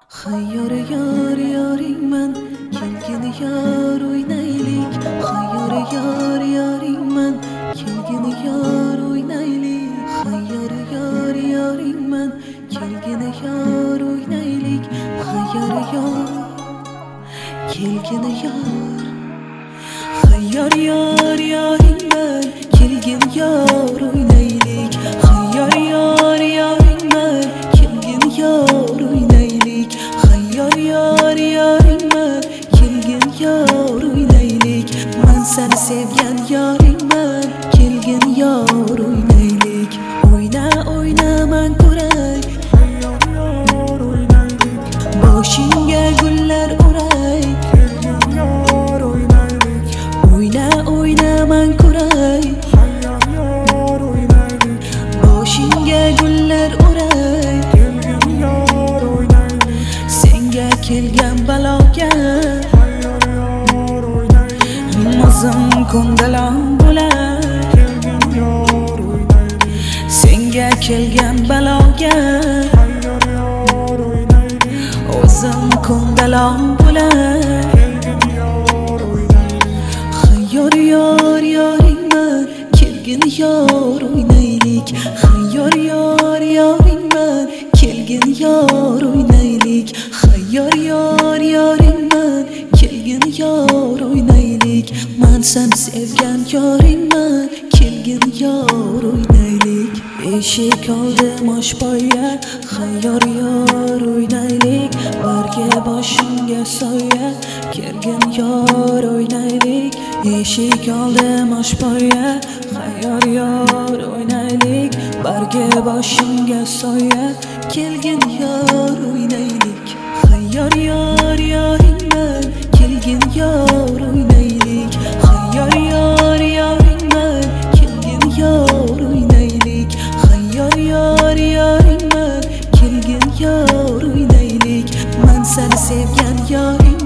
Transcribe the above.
Xayyor yor yoringman, kelgin yor o'ynaylik. Xayyor yor yoringman, kelgin yor o'ynaylik. Xayyor yor yoringman, kelgin yor o'ynaylik. Xayyor yor, kelgin yor. Xayyor yor yoringman, kelgin yor o'ynaylik. Xayyor yor yoringman, kelgin yor o'ynaylik. Xayyor yor yoringman, kelgin yor o'ynaylik. Men seni sevgan yoringman, kelgin yor o'ynaylik. O'yna o'yna men ko'ray, xayyor yor o'ynaylik. Boshingga gullar uray, kelgin yor o'ynaylik. O'yna o'yna men ko'ray, xayyor yor o'ynaylik. Boshingga gullar uray, kelgin yor o'ynaylik. Senga kelgan baloga, xayyor yor o'ynaylik. O'zim ko'ndalam bo'lar, kelgin yor o'ynaylik. Senga kelgan baloga, xayyor yor o'ynaylik. O'zim ko'ndalam bo'lar, kelgin yor o'ynaylik. Xayyor yor yoringman, kelgin yor o'ynaylik. Xayyor yor yoringman, kelgin yor o'ynaylik. Xayyor yor yoringman, kelgin yor o'ynaylik. Men seni sevgan yoringman, kelgin yor o'ynaylik. Eshik oldim oshpoya, xayyor yor o'ynaylik. Barga boshimga soya, kelgin yor o'ynaylik. Eshik oldim oshpoya, xayyor yor o'ynaylik. Barga boshimga soya, kelgin yor o'ynaylik. Xayyor yor yoringman, kelgin yor o'ynaylik. Xayyor yor yoringman, kelgin yor o'ynaylik. Xayyor yor yoringman, kelgin yor o'ynaylik. Men seni sevgan yoring